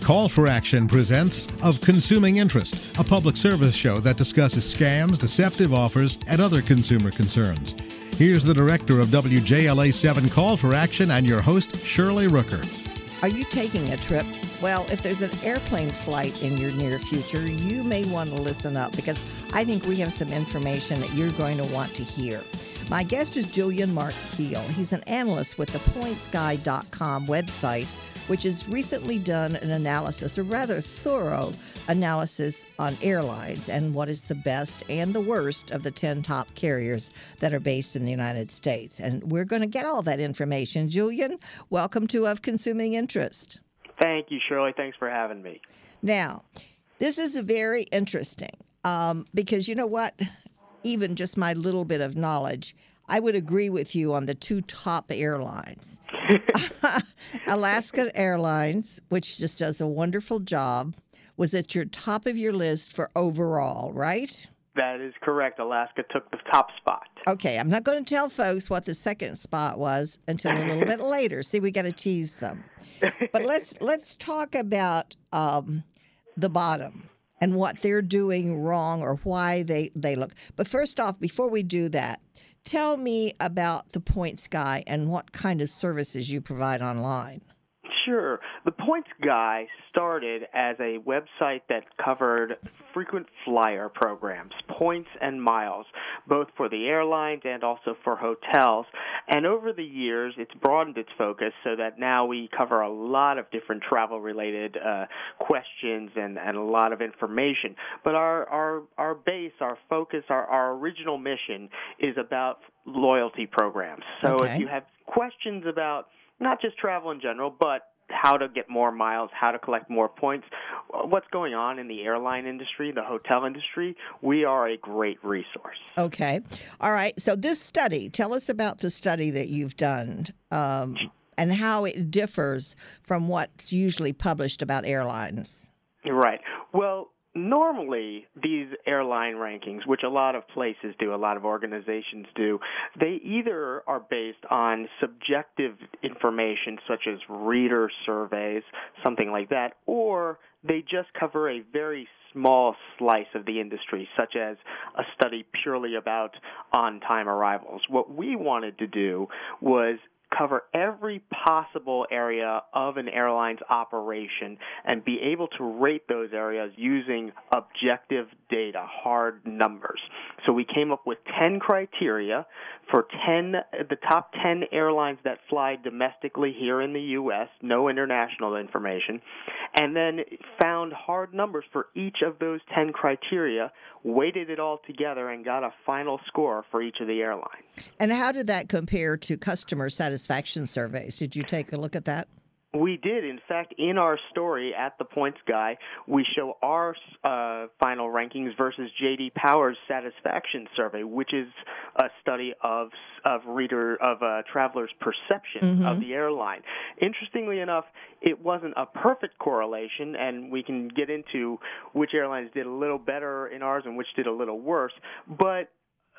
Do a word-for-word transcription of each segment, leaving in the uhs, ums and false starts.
Call for Action presents Of Consuming Interest, a public service show that discusses scams, deceptive offers, and other consumer concerns. Here's the director of W J L A seven Call for Action and your host, Shirley Rooker. Are you taking a trip? Well, if there's an airplane flight in your near future, you may want to listen up because I think we have some information that you're going to want to hear. My guest is Julian Mark Thiel. He's an analyst with the points guide dot com website, which has recently done an analysis, a rather thorough analysis on airlines and what is the best and the worst of the ten top carriers that are based in the United States. And we're going to get all that information. Julian, welcome to Of Consuming Interest. Thank you, Shirley. Thanks for having me. Now, this is very interesting um, because you know what? Even just my little bit of knowledge, I would agree with you on the two top airlines. Alaska Airlines, which just does a wonderful job, was at your top of your list for overall, right? That is correct. Alaska took the top spot. Okay, I'm not going to tell folks what the second spot was until a little bit later. See, we got to tease them. But let's let's talk about um, the bottom and what they're doing wrong or why they, they look. But first off, before we do that, tell me about the Points Guy and what kind of services you provide online. Sure. The Points Guy started as a website that covered frequent flyer programs, points and miles, both for the airlines and also for hotels. And over the years, it's broadened its focus so that now we cover a lot of different travel-related uh, questions and, and a lot of information. But our, our, our base, our focus, our, our original mission is about loyalty programs. So Okay. if you have questions about not just travel in general, but how to get more miles, how to collect more points, what's going on in the airline industry, the hotel industry, we are a great resource. Okay. All right. So this study, tell us about the study that you've done um, and how it differs from what's usually published about airlines. Right. Well, normally, these airline rankings, which a lot of places do, a lot of organizations do, they either are based on subjective information such as reader surveys, something like that, or they just cover a very small slice of the industry, such as a study purely about on-time arrivals. What we wanted to do was cover every possible area of an airline's operation and be able to rate those areas using objective data, hard numbers. So we came up with ten criteria for ten, the top ten airlines that fly domestically here in the U S, no international information, and then found hard numbers for each of those ten criteria, weighted it all together, and got a final score for each of the airlines. And how did that compare to customer satisfaction surveys? Did you take a look at that? We did. In fact, in our story at the Points Guy, we show our uh, final rankings versus J D Power's satisfaction survey, which is a study of of reader of uh, travelers' perception Mm-hmm. of the airline. Interestingly enough, it wasn't a perfect correlation, and we can get into which airlines did a little better in ours and which did a little worse. But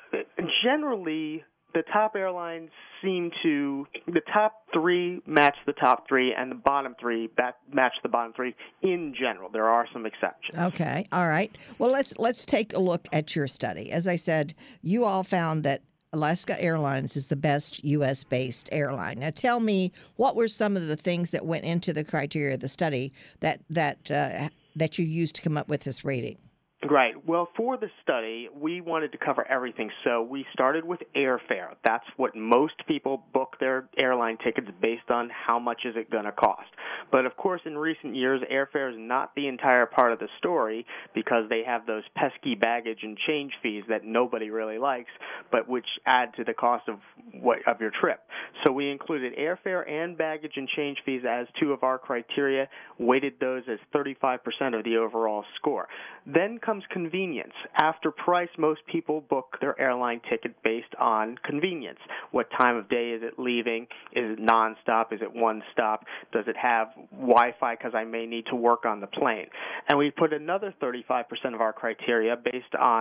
generally, the top airlines seem to, the top three match the top three, and the bottom three match the bottom three in general. There are some exceptions. Okay. All right. Well, let's let's take a look at your study. As I said, you all found that Alaska Airlines is the best U S-based airline. Now, tell me, what were some of the things that went into the criteria of the study that that uh, that you used to come up with this rating? Right. Well, for the study, we wanted to cover everything. So we started with airfare. That's what most people book their airline tickets based on how much is it going to cost. But, of course, in recent years, airfare is not the entire part of the story because they have those pesky baggage and change fees that nobody really likes, but which add to the cost of what of your trip. So we included airfare and baggage and change fees as two of our criteria, weighted those as thirty-five percent of the overall score. Then comes convenience. After price, most people book their airline ticket based on convenience. What time of day is it leaving? Is it nonstop? Is it one stop? Does it have Wi-Fi because I may need to work on the plane? And we put another thirty-five percent of our criteria based on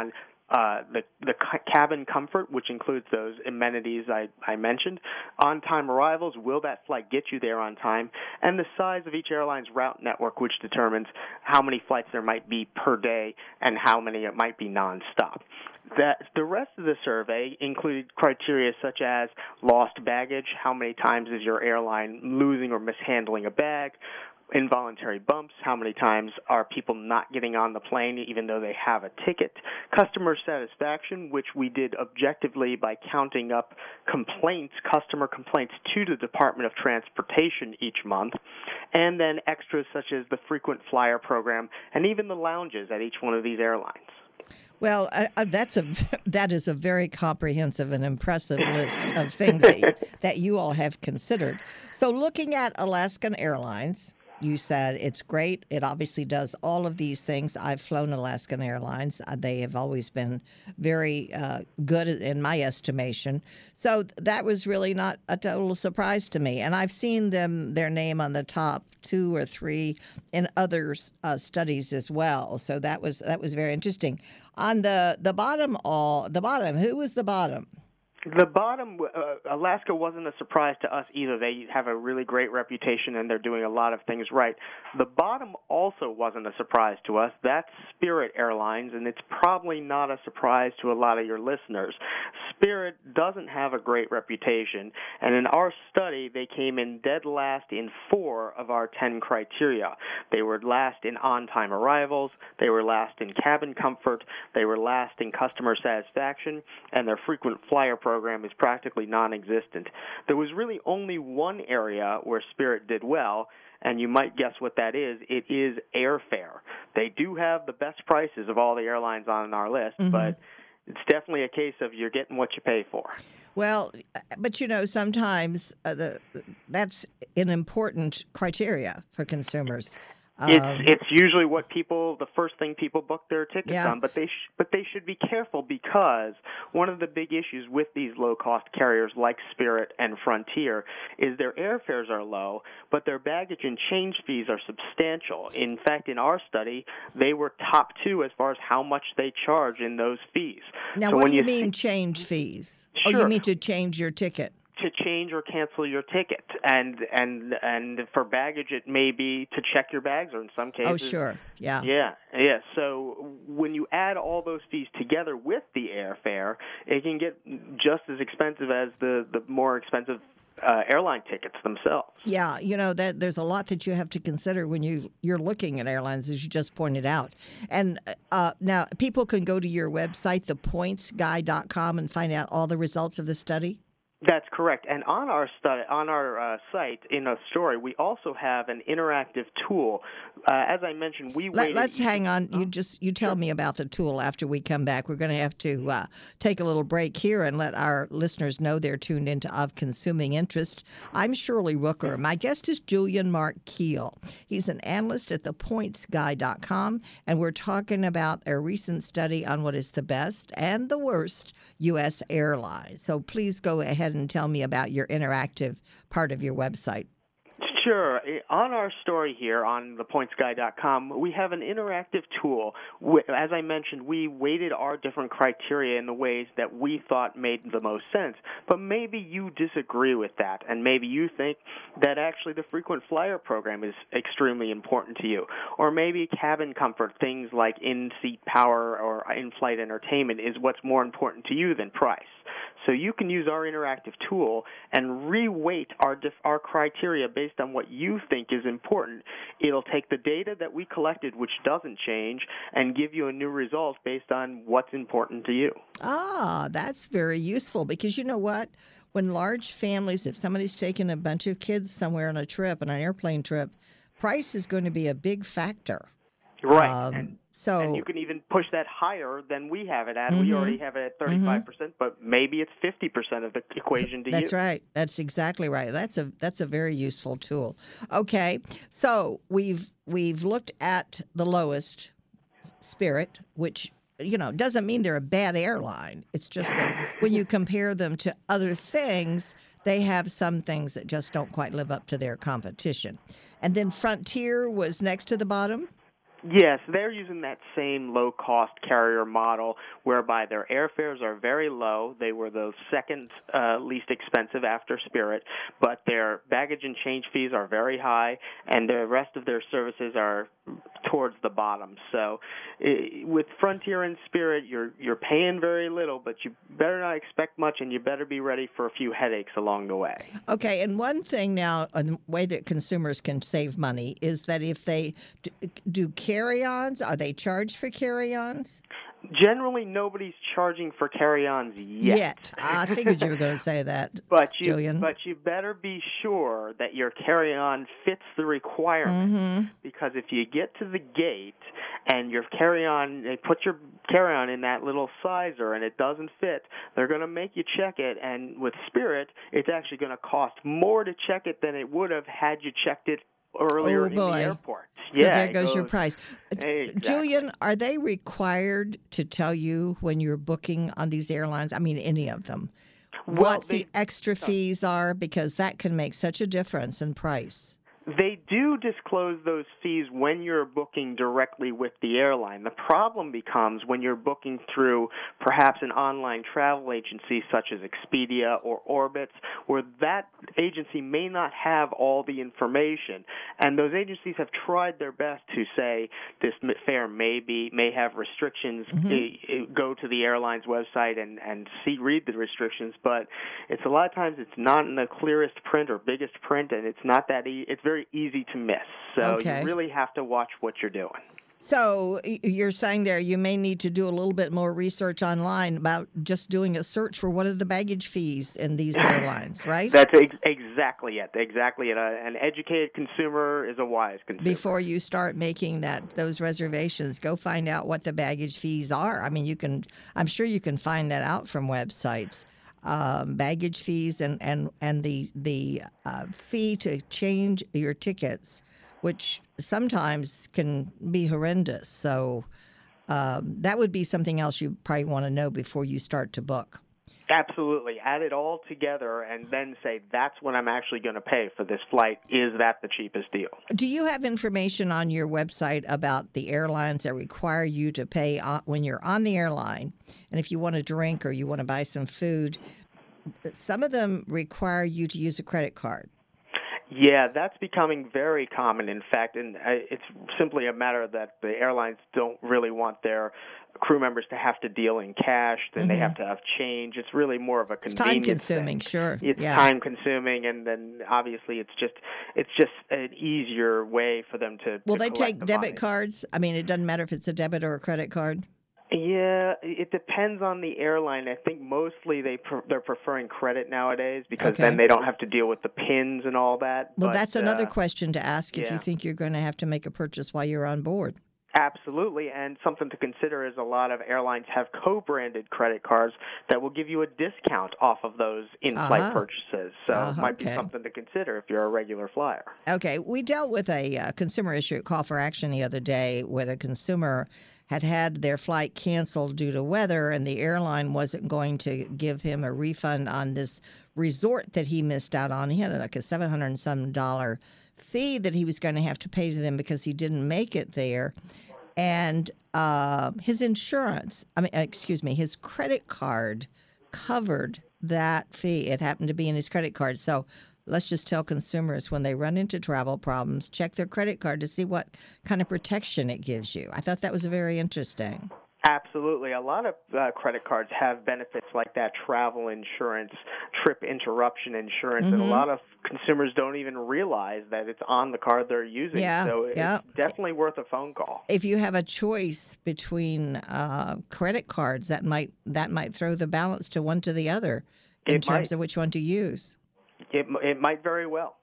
uh, the the cabin comfort, which includes those amenities I, I mentioned, on-time arrivals, will that flight get you there on time, and the size of each airline's route network, which determines how many flights there might be per day and how many it might be nonstop. That the rest of the survey included criteria such as lost baggage, how many times is your airline losing or mishandling a bag, involuntary bumps, how many times are people not getting on the plane even though they have a ticket, customer satisfaction, which we did objectively by counting up complaints, customer complaints to the Department of Transportation each month, and then extras such as the frequent flyer program and even the lounges at each one of these airlines. Well, uh, that's a that is a very comprehensive and impressive list of things that, that you all have considered. So looking at Alaskan Airlines, you said it's great. It obviously does all of these things. I've flown Alaskan Airlines. They have always been very uh, good in my estimation. So that was really not a total surprise to me. And I've seen them, their name on the top two or three in other uh, studies as well. So that was that was very interesting. On the the bottom, all the bottom. Who was the bottom? The bottom, uh, Alaska wasn't a surprise to us either. They have a really great reputation, and they're doing a lot of things right. The bottom also wasn't a surprise to us. That's Spirit Airlines, and it's probably not a surprise to a lot of your listeners. Spirit doesn't have a great reputation, and in our study, they came in dead last in four of our ten criteria. They were last in on-time arrivals, they were last in cabin comfort, they were last in customer satisfaction, and their frequent flyer program program is practically non-existent. There was really only one area where Spirit did well, and you might guess what that is. It is airfare. They do have the best prices of all the airlines on our list, mm-hmm. but it's definitely a case of you're getting what you pay for. Well, but you know, sometimes uh, the, that's an important criteria for consumers. It's it's usually what people the first thing people book their tickets yeah. on, but they sh- but they should be careful because one of the big issues with these low cost carriers like Spirit and Frontier is their airfares are low, but their baggage and change fees are substantial. In fact, in our study, they were top two as far as how much they charge in those fees. Now, so what when do you, you mean see- change fees? Sure. Oh, you mean to change your ticket? To change or cancel your ticket, and and and for baggage, it may be to check your bags, or in some cases. Oh, sure, yeah, yeah, yeah. So when you add all those fees together with the airfare, it can get just as expensive as the the more expensive uh, airline tickets themselves. Yeah, you know that there's a lot that you have to consider when you you're looking at airlines, as you just pointed out. And uh, now people can go to your website, the points guy dot com, and find out all the results of the study. That's correct. And on our study, on our uh, site in a story, we also have an interactive tool. Uh, as I mentioned, we Let, waited. Let's hang on. Oh. You just you tell Sure. me about the tool after we come back. We're going to have to uh, take a little break here and let our listeners know they're tuned into Of Consuming Interest. I'm Shirley Rooker. My guest is Julian Mark Keel. He's an analyst at the points guy dot com, and we're talking about a recent study on what is the best and the worst U S airlines. So please go ahead and tell me about your interactive part of your website. Sure. On our story here on the points guy dot com, we have an interactive tool. As I mentioned, we weighted our different criteria in the ways that we thought made the most sense. But maybe you disagree with that, and maybe you think that actually the frequent flyer program is extremely important to you. Or maybe cabin comfort, things like in-seat power or in-flight entertainment, is what's more important to you than price. So you can use our interactive tool and re-weight our dif- our criteria based on what you think is important. It'll take the data that we collected, which doesn't change, and give you a new result based on what's important to you. Ah, that's very useful because you know what? When large families, if somebody's taking a bunch of kids somewhere on a trip, on an airplane trip, price is going to be a big factor. Right. Um, and, so, and you can even push that higher than we have it at. Mm-hmm. We already have it at thirty-five percent, mm-hmm. but maybe it's fifty percent of the equation to That's you. That's right. That's exactly right. That's a that's a very useful tool. Okay, so we've we've looked at the lowest, Spirit, which you know doesn't mean they're a bad airline. It's just that when you compare them to other things, they have some things that just don't quite live up to their competition. And then Frontier was next to the bottom. Yes, they're using that same low-cost carrier model whereby their airfares are very low. They were the second uh, least expensive after Spirit, but their baggage and change fees are very high, and the rest of their services are towards the bottom. So uh, with Frontier and Spirit, you're you're paying very little, but you better not expect much, and you better be ready for a few headaches along the way. Okay, and one thing now, a way that consumers can save money is that if they do, do carry-ons, are they charged for carry-ons? Generally, nobody's charging for carry-ons yet. Yet. I figured you were going to say that, but you, Julian. But you better be sure that your carry-on fits the requirements. Mm-hmm. Because if you get to the gate and your carry-on, they put your carry-on in that little sizer and it doesn't fit, they're going to make you check it. And with Spirit, it's actually going to cost more to check it than it would have had you checked it earlier oh, in boy. the airport. So Yeah, there goes, goes your price. Exactly. Julian, are they required to tell you when you're booking on these airlines? I mean, any of them. Well, what they, the extra fees are, because that can make such a difference in price. They do disclose those fees when you're booking directly with the airline. The problem becomes when you're booking through perhaps an online travel agency such as Expedia or Orbitz, where that agency may not have all the information. And those agencies have tried their best to say this fare may be may have restrictions. Mm-hmm. Go to the airline's website and and see read the restrictions. But it's a lot of times it's not in the clearest print or biggest print, and it's not that e- it's very easy to miss. So okay. you really have to watch what you're doing. So you're saying there you may need to do a little bit more research online about just doing a search for what are the baggage fees in these airlines, right? That's ex- exactly it. Exactly it. Uh, an educated consumer is a wise consumer. Before you start making that those reservations, go find out what the baggage fees are. I mean, you can. I'm sure you can find that out from websites. Um, baggage fees and and and the the uh, fee to change your tickets, which sometimes can be horrendous. So um, that would be something else you probably want to know before you start to book. Absolutely. Add it all together and then say, that's what I'm actually going to pay for this flight. Is that the cheapest deal? Do you have information on your website about the airlines that require you to pay on, when you're on the airline? And if you want a drink or you want to buy some food, some of them require you to use a credit card. Yeah, that's becoming very common, in fact, and it's simply a matter that the airlines don't really want their crew members to have to deal in cash, then mm-hmm. they have to have change. It's really more of a convenience It's time-consuming, thing. Sure. It's yeah. time-consuming, and then obviously it's just it's just an easier way for them to Will to they take the debit money. cards? I mean, it doesn't matter if it's a debit or a credit card? Yeah, it depends on the airline. I think mostly they pre- they're preferring credit nowadays because okay. then they don't have to deal with the pins and all that. Well, but, that's another uh, question to ask if yeah. you think you're going to have to make a purchase while you're on board. Absolutely, and something to consider is a lot of airlines have co-branded credit cards that will give you a discount off of those in-flight uh-huh. purchases. So uh-huh. it might be okay. something to consider if you're a regular flyer. Okay, we dealt with a uh, consumer issue at Call for Action the other day where the consumer had had their flight canceled due to weather, and the airline wasn't going to give him a refund on this resort that he missed out on. He had like a seven hundred and some dollar fee that he was going to have to pay to them because he didn't make it there. And uh, his insurance, I mean, excuse me, his credit card covered that fee. It happened to be in his credit card. So let's just tell consumers when they run into travel problems, check their credit card to see what kind of protection it gives you. I thought that was very interesting. Absolutely. A lot of uh, credit cards have benefits like that travel insurance, trip interruption insurance, mm-hmm. and a lot of consumers don't even realize that it's on the card they're using. Yeah, so it's yeah. definitely worth a phone call. If you have a choice between uh, credit cards, that might that might throw the balance to one to the other in it terms might. of which one to use. It, it might very well.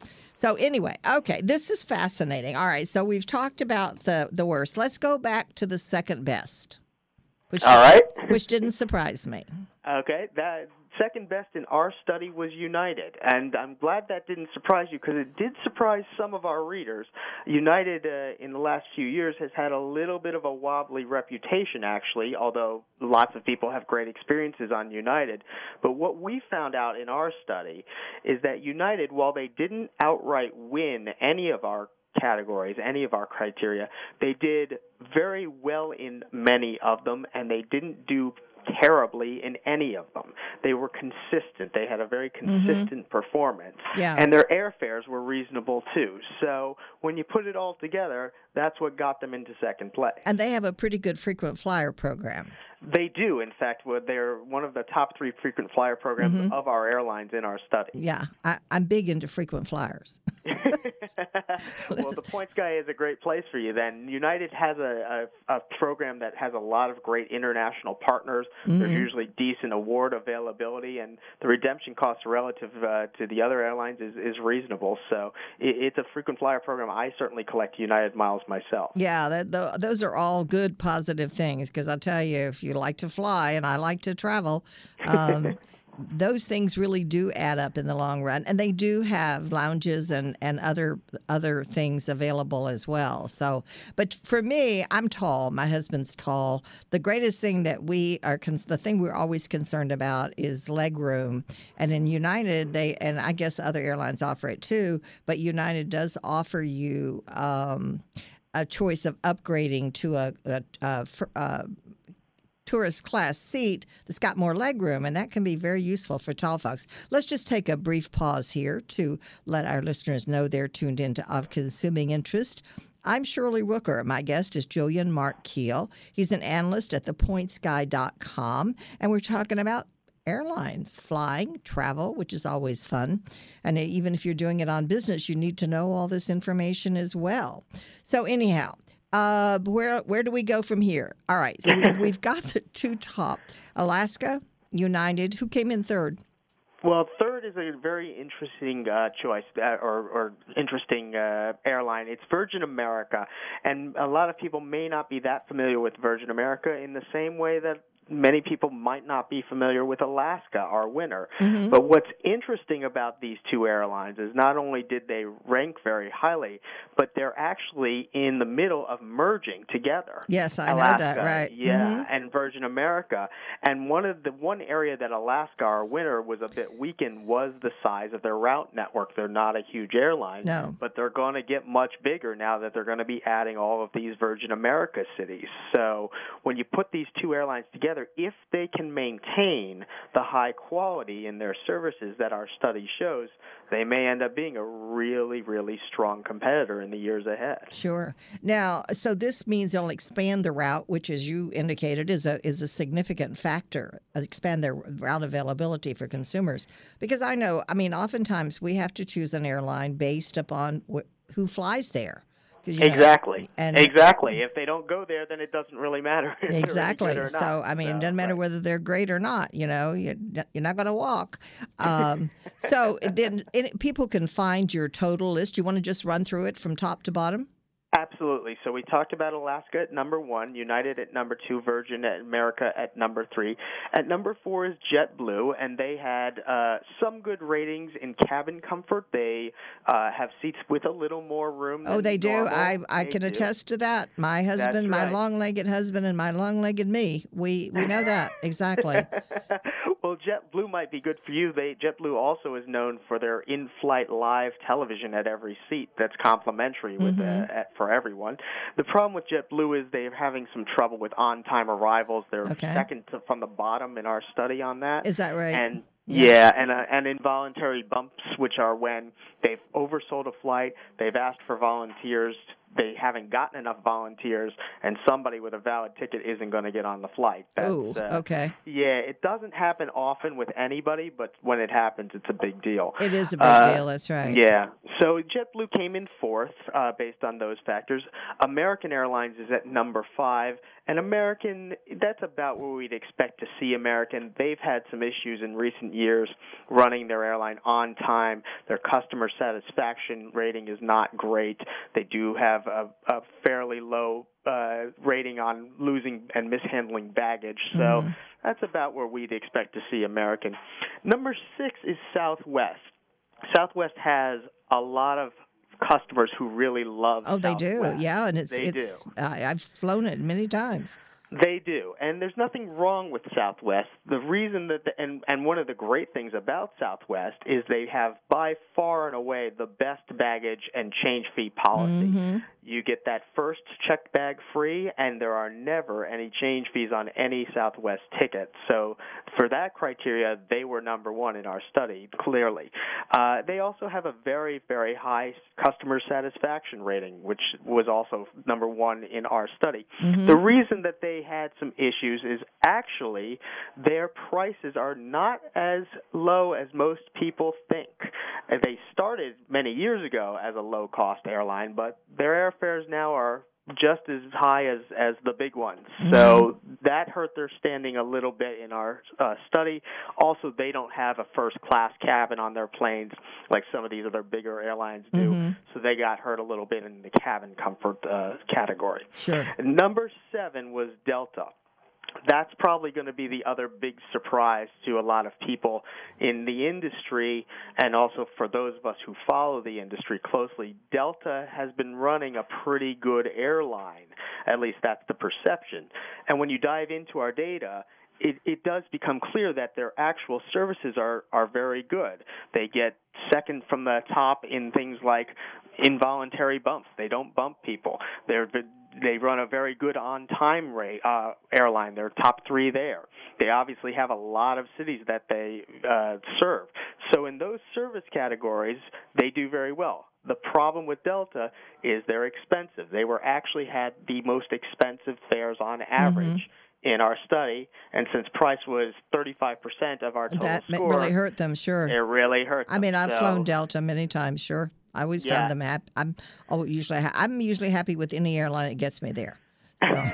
So anyway, okay, this is fascinating. All right, so we've talked about the, the worst. Let's go back to the second best. Which, All right. which didn't surprise me. Okay, that second best in our study was United, and I'm glad that didn't surprise you because it did surprise some of our readers. United, uh, in the last few years, has had a little bit of a wobbly reputation, actually, although lots of people have great experiences on United. But what we found out in our study is that United, while they didn't outright win any of our categories, any of our criteria. They did very well in many of them, and they didn't do terribly in any of them. They were consistent. They had a very consistent mm-hmm. performance. Yeah. And their airfares were reasonable, too. So when you put it all together, that's what got them into second place. And they have a pretty good frequent flyer program. They do. In fact, they're one of the top three frequent flyer programs mm-hmm. of our airlines in our study. Yeah, I, I'm big into frequent flyers. Well, the Points Guy is a great place for you then. United has a, a, a program that has a lot of great international partners. Mm-hmm. There's usually decent award availability, and the redemption cost relative uh, to the other airlines is, is reasonable. So it, it's a frequent flyer program. I certainly collect United miles myself. Yeah, that, the, those are all good, positive things, because I'll tell you, if you like to fly and I like to travel, um, those things really do add up in the long run, and they do have lounges and, and other other things available as well. So, but for me, I'm tall. My husband's tall. The greatest thing that we are, cons- the thing we're always concerned about is leg room. And in United, they, and I guess other airlines offer it too, but United does offer you um, a choice of upgrading to a, a, a, a tourist class seat that's got more leg room, and that can be very useful for tall folks. Let's just take a brief pause here to let our listeners know they're tuned into Of Consuming Interest. I'm Shirley Rooker. My guest is Julian Mark Keel. He's an analyst at the points guy dot com, and we're talking about airlines, flying, travel, which is always fun. And even if you're doing it on business, you need to know all this information as well. So anyhow, Uh, where where do we go from here? All right, so we, we've got the two top, Alaska, United. Who came in third? Well, third is a very interesting uh, choice uh, or, or interesting uh, airline. It's Virgin America, and a lot of people may not be that familiar with Virgin America in the same way that many people might not be familiar with Alaska, our winner. Mm-hmm. But what's interesting about these two airlines is not only did they rank very highly, but they're actually in the middle of merging together. Yes, I Alaska, know that, right. Yeah, mm-hmm. and Virgin America. And one of the one area that Alaska, our winner, was a bit weakened was the size of their route network. They're not a huge airline, no. but they're going to get much bigger now that they're going to be adding all of these Virgin America cities. So when you put these two airlines together, if they can maintain the high quality in their services that our study shows, they may end up being a really, really strong competitor in the years ahead. Sure. Now, so this means they'll expand the route, which, as you indicated, is a is a significant factor, expand their route availability for consumers. Because I know, I mean, oftentimes we have to choose an airline based upon wh- who flies there. Exactly. Know, and exactly. If they don't go there, then it doesn't really matter. Exactly. Really so, I mean, so, it doesn't matter right. whether they're great or not. You know, you, you're not going to walk. Um, so then it, people can find your total list. You want to just run through it from top to bottom? Absolutely. So we talked about Alaska at number one, United at number two, Virgin America at number three. At number four is JetBlue, and they had uh, some good ratings in cabin comfort. They uh, have seats with a little more room than Oh, they do? normal. I, I they can do. attest to that. My husband, That's my right. long-legged husband, and my long-legged me, we, we know that. Exactly. Well, JetBlue might be good for you. They, JetBlue also is known for their in-flight live television at every seat that's complimentary with mm-hmm. uh, at, for everyone. The problem with JetBlue is they're having some trouble with on-time arrivals. They're okay. second to, from the bottom in our study on that. Is that right? And yeah, yeah and uh, and involuntary bumps, which are when they've oversold a flight, they've asked for volunteers, they haven't gotten enough volunteers, and somebody with a valid ticket isn't going to get on the flight. Oh, uh, okay. Yeah, it doesn't happen often with anybody, but when it happens, it's a big deal. It is a big uh, deal, that's right. Yeah. So JetBlue came in fourth uh, based on those factors. American Airlines is at number five, and American, that's about where we'd expect to see American. They've had some issues in recent years running their airline on time. Their customer satisfaction rating is not great. They do have a, a fairly low uh, rating on losing and mishandling baggage. So mm-hmm. that's about where we'd expect to see American. Number six is Southwest. Southwest has a lot of customers who really love Oh, Southwest. they do, yeah, and it's they it's. do. I, I've flown it many times. They do, and there's nothing wrong with Southwest. The reason that, the, and and one of the great things about Southwest is they have by far and away the best baggage and change fee policy. Mm-hmm. You get that first checked bag free, and there are never any change fees on any Southwest ticket. So for that criteria, they were number one in our study, clearly. Uh, they also have a very, very high customer satisfaction rating, which was also number one in our study. Mm-hmm. The reason that they had some issues is actually their prices are not as low as most people think. They started many years ago as a low-cost airline, but their airfares now are just as high as, as the big ones. Mm-hmm. So that hurt their standing a little bit in our uh, study. Also, they don't have a first-class cabin on their planes like some of these other bigger airlines do. Mm-hmm. So they got hurt a little bit in the cabin comfort uh, category. Sure. Number seven was Delta. That's probably going to be the other big surprise to a lot of people in the industry, and also for those of us who follow the industry closely. Delta has been running a pretty good airline. At least that's the perception. And when you dive into our data, It, it does become clear that their actual services are, are very good. They get second from the top in things like involuntary bumps. They don't bump people. They're They run a very good on-time rate uh, airline. They're top three there. They obviously have a lot of cities that they uh, serve. So in those service categories, they do very well. The problem with Delta is they're expensive. They were actually had the most expensive fares on average. Mm-hmm. In our study, and since price was thirty-five percent of our total that score, that really hurt them, sure. It really hurt them. I mean, I've so, flown Delta many times, sure. I always yeah. found them happy. I'm oh, usually ha- I'm usually happy with any airline that gets me there. So.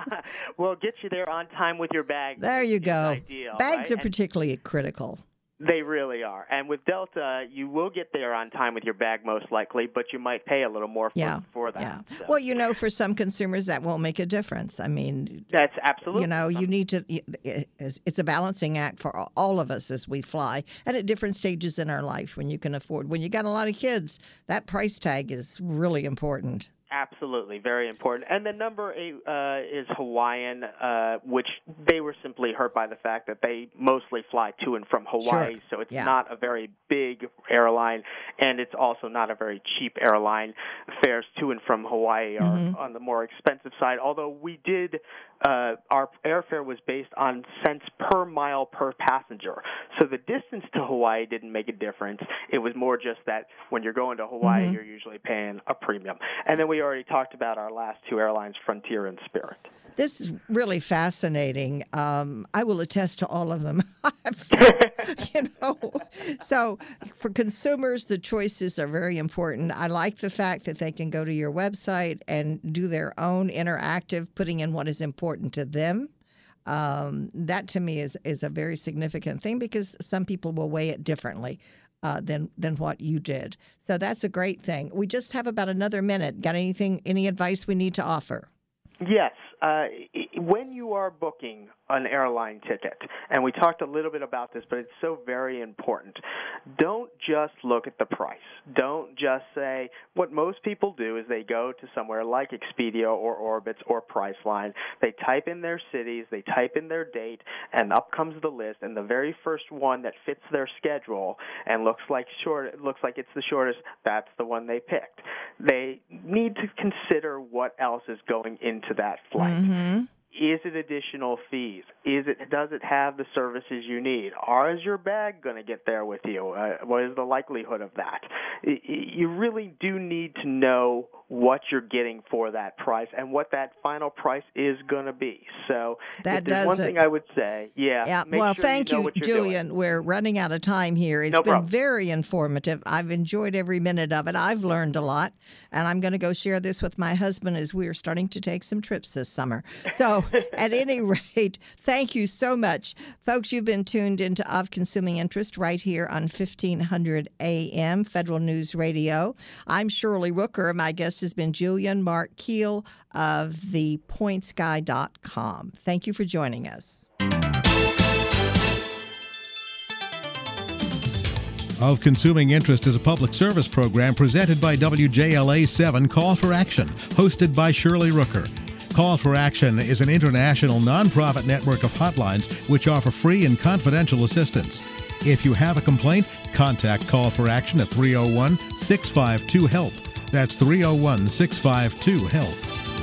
Well, get you there on time with your bags. There you go. Ideal, bags right? are and particularly critical. They really are. And with Delta, you will get there on time with your bag most likely, but you might pay a little more for, yeah. for that. Yeah. So. Well, you know, for some consumers, that won't make a difference. I mean, that's absolutely. You know, you need to, it's a balancing act for all of us as we fly and at different stages in our life when you can afford. When you got a lot of kids, that price tag is really important. Absolutely, very important. And then number eight uh, is Hawaiian, uh, which they were simply hurt by the fact that they mostly fly to and from Hawaii, sure. so it's yeah. not a very big airline, and it's also not a very cheap airline. Fares to and from Hawaii are mm-hmm. on the more expensive side, although we did, uh, our airfare was based on cents per mile per passenger. So the distance to Hawaii didn't make a difference. It was more just that when you're going to Hawaii, mm-hmm. you're usually paying a premium. And then we already talked about our last two airlines, Frontier and Spirit. This is really fascinating. Um, I will attest to all of them. you know, so for consumers, the choices are very important. I like the fact that they can go to your website and do their own interactive, putting in what is important to them. Um, that to me is is a very significant thing because some people will weigh it differently. Uh, than than what you did. So that's a great thing. We just have about another minute. Got anything, any advice we need to offer? Yes. Uh, when you are booking an airline ticket, and we talked a little bit about this, but it's so very important, don't just look at the price. Don't just say, what most people do is they go to somewhere like Expedia or Orbitz or Priceline. They type in their cities, they type in their date, and up comes the list, and the very first one that fits their schedule and looks like short, looks like it's the shortest, that's the one they picked. They need to consider what else is going into that flight. Mm-hmm. Is it additional fees? Is it? Does it have the services you need? Or is your bag going to get there with you? Uh, what is the likelihood of that? It, you really do need to know what you're getting for that price and what that final price is going to be. So that if there's does one it. thing I would say, yeah. Yeah. Make well, sure thank you, know you, what you're Julian. doing. We're running out of time here. It's no been problem. very informative. I've enjoyed every minute of it. I've learned a lot, and I'm going to go share this with my husband as we are starting to take some trips this summer. So at any rate, thank you so much. Folks, you've been tuned into Of Consuming Interest right here on fifteen hundred A M Federal News Radio. I'm Shirley Rooker. My guest has been Julian Mark Keel of the points guy dot com. Thank you for joining us. Of Consuming Interest is a public service program presented by W J L A seven Call for Action, hosted by Shirley Rooker. Call for Action is an international nonprofit network of hotlines which offer free and confidential assistance. If you have a complaint, contact Call for Action at three oh one, six five two, HELP. That's three oh one, six five two, HELP.